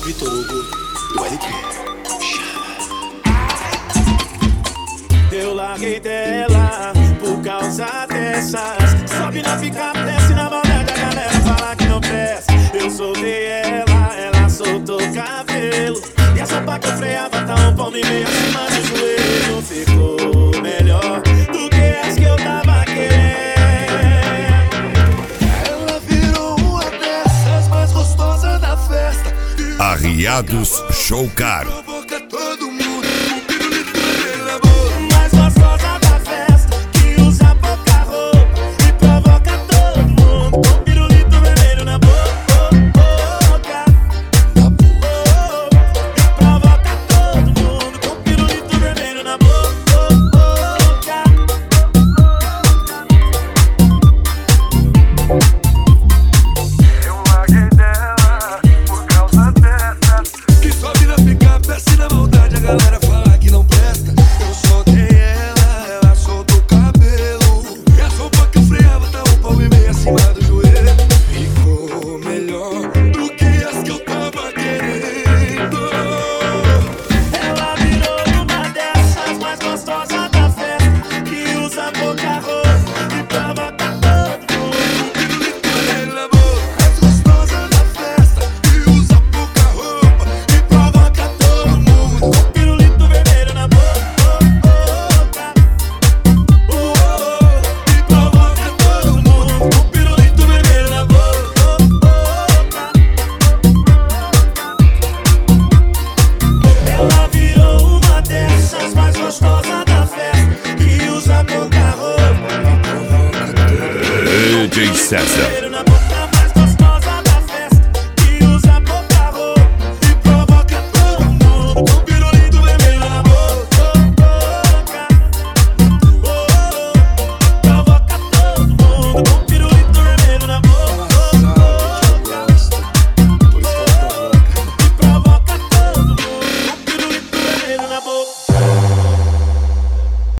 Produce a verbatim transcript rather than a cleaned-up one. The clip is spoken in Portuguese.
Vitor Hugo do L P. Eu larguei dela por causa dessas. Sobe na picape, desce na maldade, a galera fala que não presta. Eu soltei ela, ela soltou o cabelo. E a sopa que eu freava tá um palmo e meio acima do joelho. Ficou melhor do que as que eu tava querendo. Ela virou uma dessas mais gostosas da festa. Arriados Show Car. Provoca todo mundo com pirulito vermelho na boca. Mais gostosa da festa, que usa pouca roupa e provoca todo mundo com pirulito vermelho na boca. Na boca. E provoca todo mundo com pirulito vermelho na boca. Eu larguei dela por causa dessas. Que sobe na picape, desce na maldade, a galera fala que não presta. Eu soltei ela, ela soltou o cabelo. E a sopa que eu freava tá um palmo e meio acima do joelho. Ficou melhor do que as que eu tava querendo. Ela virou uma dessas mais gostosas da festa, que usa pouca roupa e provoca todo mundo. Pirulito vermelho na boca. Mais gostosa da festa, que usa pouca roupa e provoca todo mundo. Pirulito vermelho na boca. E provoca todo mundo com pirulito vermelho na boca. Ela virou uma dessas mais gostosas da festa, que usa pouca roupa D J César.